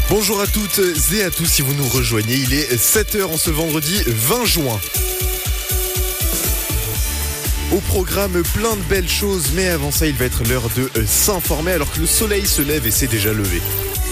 Bonjour à toutes et à tous si vous nous rejoignez, il est 7h en ce vendredi 20 juin. Au programme, plein de belles choses, mais avant ça, il va être l'heure de s'informer alors que le soleil se lève et s'est déjà levé.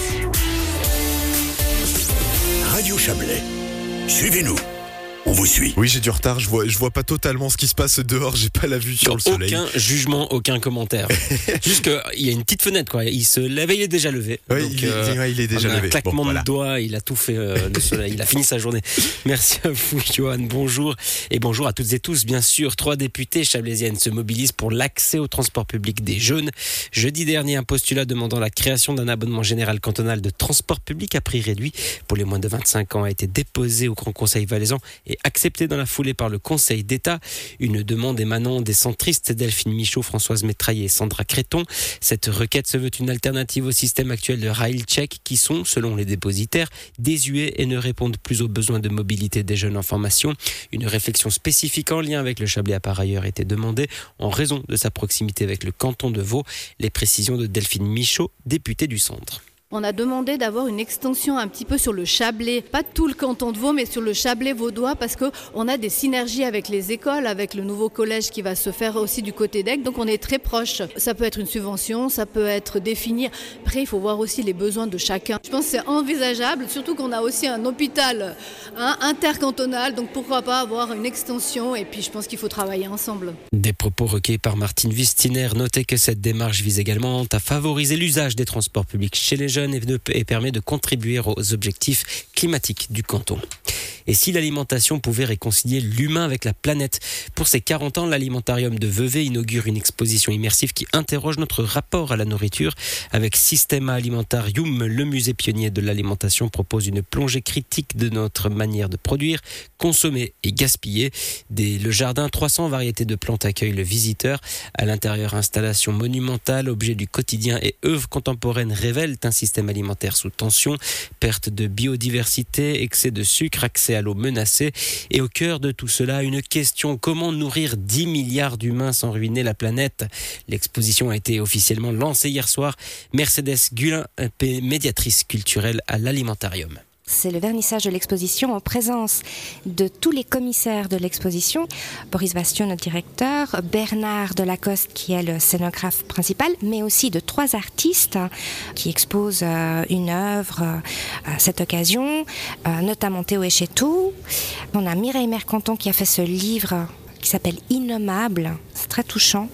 Radio Chablais, suivez-nous. On vous suit. Oui, j'ai du retard, je vois pas totalement ce qui se passe dehors, j'ai pas la vue sur le soleil. Aucun jugement, aucun commentaire. Juste qu'il y a une petite fenêtre, quoi. Il se lève et il est déjà levé. Oui, donc, il est déjà levé. Un claquement voilà. de doigts, il a tout fait le soleil. Il a fini sa journée. Merci à vous, Johan. Bonjour. Et bonjour à toutes et tous. Bien sûr, 3 députés chablaisiennes se mobilisent pour l'accès au transport public des jeunes. Jeudi dernier, un postulat demandant la création d'un abonnement général cantonal de transport public à prix réduit pour les moins de 25 ans a été déposé au Grand Conseil valaisan et accepté dans la foulée par le Conseil d'État. Une demande émanant des centristes Delphine Michaud, Françoise Métraillé et Sandra Créton. Cette requête se veut une alternative au système actuel de rail-check qui sont, selon les dépositaires, désuets et ne répondent plus aux besoins de mobilité des jeunes en formation. Une réflexion spécifique en lien avec le Chablais a par ailleurs été demandée en raison de sa proximité avec le canton de Vaud. Les précisions de Delphine Michaud, députée du Centre. On a demandé d'avoir une extension un petit peu sur le Chablais, pas tout le canton de Vaud, mais sur le Chablais vaudois, parce qu'on a des synergies avec les écoles, avec le nouveau collège qui va se faire aussi du côté d'Aigle, donc on est très proche. Ça peut être une subvention, ça peut être définir. Après, il faut voir aussi les besoins de chacun. Je pense que c'est envisageable, surtout qu'on a aussi un hôpital intercantonal, donc pourquoi pas avoir une extension, et puis je pense qu'il faut travailler ensemble. Des propos recueillis par Martine Wistiner. Notez que cette démarche vise également à favoriser l'usage des transports publics chez les jeunes et permet de contribuer aux objectifs climatiques du canton. Et si l'alimentation pouvait réconcilier l'humain avec la planète? Pour ses 40 ans, l'alimentarium de Vevey inaugure une exposition immersive qui interroge notre rapport à la nourriture. Avec Systema Alimentarium, le musée pionnier de l'alimentation propose une plongée critique de notre manière de produire, consommer et gaspiller. Le jardin 300 variétés de plantes accueille le visiteur. À l'intérieur, installation monumentale, objets du quotidien et œuvres contemporaines révèlent un système alimentaire sous tension. Perte de biodiversité, excès de sucre, accès à l'eau menacée. Et au cœur de tout cela, une question: comment nourrir 10 milliards d'humains sans ruiner la planète? L'exposition a été officiellement lancée hier soir. Mercedes Gullin, médiatrice culturelle à l'Alimentarium. C'est le vernissage de l'exposition en présence de tous les commissaires de l'exposition. Boris Bastion, notre directeur, Bernard Delacoste, qui est le scénographe principal, mais aussi de 3 artistes qui exposent une œuvre à cette occasion, notamment Théo Echetou. On a Mireille Mercanton qui a fait ce livre qui s'appelle Innommable, c'est très touchant.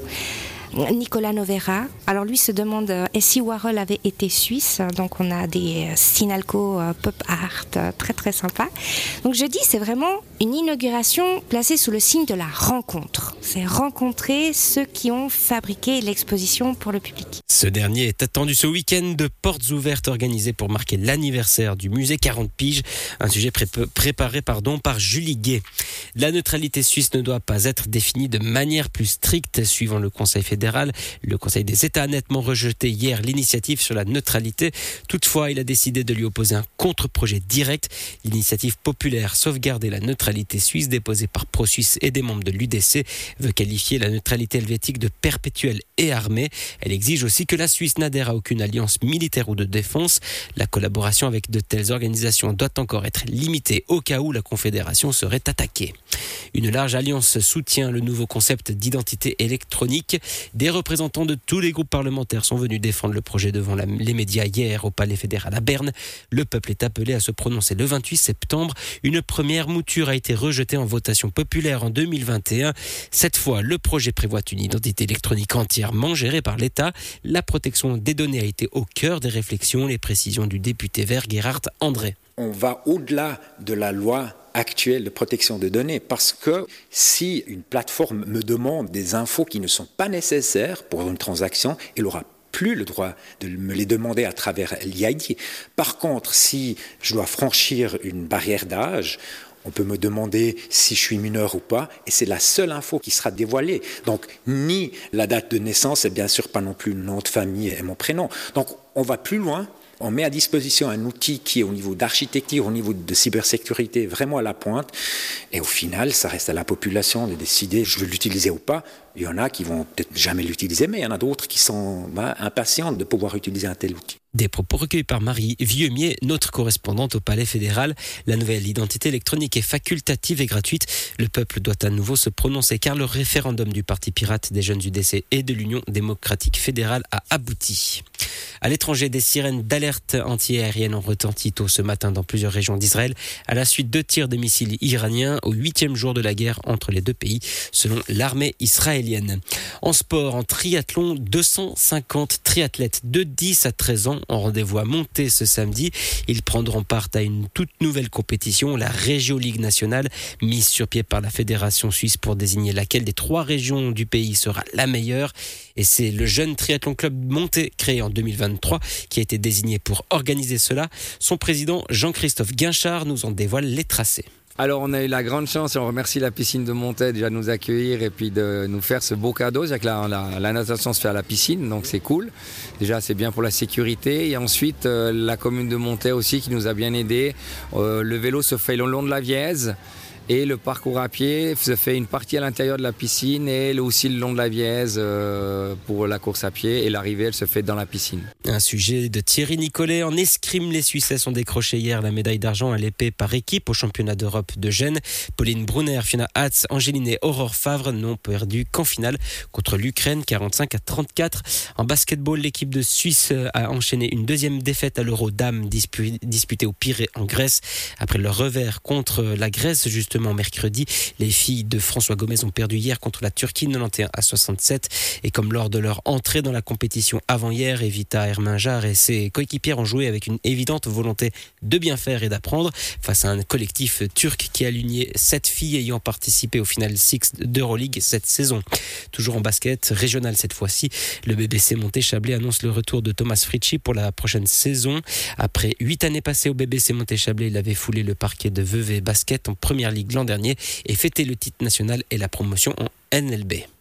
Nicolas Novera. Alors lui se demande et si Warhol avait été suisse. Donc on a des Sinalco pop art très très sympa. Donc jeudi, c'est vraiment une inauguration placée sous le signe de la rencontre. C'est rencontrer ceux qui ont fabriqué l'exposition pour le public. Ce dernier est attendu ce week-end de portes ouvertes organisées pour marquer l'anniversaire du musée 40 piges. Un sujet préparé par Julie Gay. La neutralité suisse ne doit pas être définie de manière plus stricte suivant le Conseil fédéral. Le Conseil des États a nettement rejeté hier l'initiative sur la neutralité. Toutefois, il a décidé de lui opposer un contre-projet direct. L'initiative populaire Sauvegarder la neutralité suisse, déposée par ProSuisse et des membres de l'UDC, veut qualifier la neutralité helvétique de perpétuelle et armée. Elle exige aussi que la Suisse n'adhère à aucune alliance militaire ou de défense. La collaboration avec de telles organisations doit encore être limitée au cas où la Confédération serait attaquée. Une large alliance soutient le nouveau concept d'identité électronique. Des représentants de tous les groupes parlementaires sont venus défendre le projet devant les médias hier au Palais fédéral à Berne. Le peuple est appelé à se prononcer le 28 septembre. Une première mouture a été rejetée en votation populaire en 2021. Cette fois, le projet prévoit une identité électronique entièrement gérée par l'État. La protection des données a été au cœur des réflexions. Les précisions du député vert Gerhard André. On va au-delà de la loi actuelle de protection de données, parce que si une plateforme me demande des infos qui ne sont pas nécessaires pour une transaction, elle aura plus le droit de me les demander à travers l'IID. Par contre, si je dois franchir une barrière d'âge, on peut me demander si je suis mineur ou pas, et c'est la seule info qui sera dévoilée. Donc, ni la date de naissance, et bien sûr pas non plus le nom de famille et mon prénom. Donc, on va plus loin. On met à disposition un outil qui est au niveau d'architecture, au niveau de cybersécurité, vraiment à la pointe. Et au final, ça reste à la population de décider, je veux l'utiliser ou pas. Il y en a qui vont peut-être jamais l'utiliser, mais il y en a d'autres qui sont impatientes de pouvoir utiliser un tel outil. Des propos recueillis par Marie Vieumier, notre correspondante au Palais fédéral. La nouvelle identité électronique est facultative et gratuite. Le peuple doit à nouveau se prononcer car le référendum du Parti pirate des jeunes UDC et de l'Union démocratique fédérale a abouti. À l'étranger, des sirènes d'alerte anti-aérienne ont retenti tôt ce matin dans plusieurs régions d'Israël à la suite de tirs de missiles iraniens au 8e jour de la guerre entre les deux pays, selon l'armée israélienne. En sport, en triathlon, 250 triathlètes de 10 à 13 ans ont rendez-vous à Monté ce samedi. Ils prendront part à une toute nouvelle compétition, la Régio Ligue nationale, mise sur pied par la Fédération suisse pour désigner laquelle des 3 régions du pays sera la meilleure. Et c'est le jeune triathlon club Monté, créé en 2023, qui a été désigné pour organiser cela. Son président Jean-Christophe Guinchard nous en dévoile les tracés. Alors on a eu la grande chance et on remercie la piscine de Montet déjà de nous accueillir et puis de nous faire ce beau cadeau. C'est-à-dire que la natation se fait à la piscine, donc c'est cool. Déjà c'est bien pour la sécurité. Et ensuite la commune de Montet aussi qui nous a bien aidés. Le vélo se fait le long de la Vièze. Et le parcours à pied se fait une partie à l'intérieur de la piscine et aussi le long de la Vièze pour la course à pied. Et l'arrivée, elle se fait dans la piscine. Un sujet de Thierry Nicolet. En escrime, les Suissesses ont décroché hier la médaille d'argent à l'épée par équipe au championnat d'Europe de Gênes. Pauline Brunner, Fiona Hatz, Angéline et Aurore Favre n'ont perdu qu'en finale contre l'Ukraine, 45-34. En basketball, l'équipe de Suisse a enchaîné une deuxième défaite à l'Euro Dames disputée au Pirée en Grèce. Après leur revers contre la Grèce, justement mercredi, les filles de François Gomez ont perdu hier contre la Turquie 91-67 et comme lors de leur entrée dans la compétition avant-hier, Evita Erminjar et ses coéquipières ont joué avec une évidente volonté de bien faire et d'apprendre face à un collectif turc qui a aligné 7 filles ayant participé au Final Six d'Euroleague cette saison. Toujours en basket, régional cette fois-ci, le BBC Monté-Chablais annonce le retour de Thomas Fritschi pour la prochaine saison. Après 8 années passées au BBC Monté-Chablais, il avait foulé le parquet de Vevey Basket en première ligue l'an dernier et fêté le titre national et la promotion en NLB.